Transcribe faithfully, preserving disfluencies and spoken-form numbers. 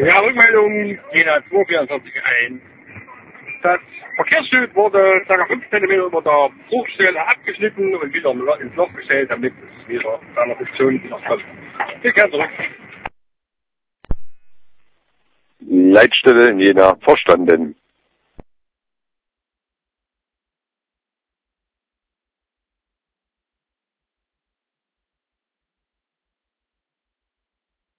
Ja, Rückmeldung Jena zwei vierundzwanzig eins. Das Verkehrsschild wurde ca. fünf Zentimeter über der Bruchstelle abgeschnitten und wieder ins Loch gestellt, damit es wieder seiner Funktion wiederkommt. Wir kehren zurück. Leitstelle in Jena verstanden.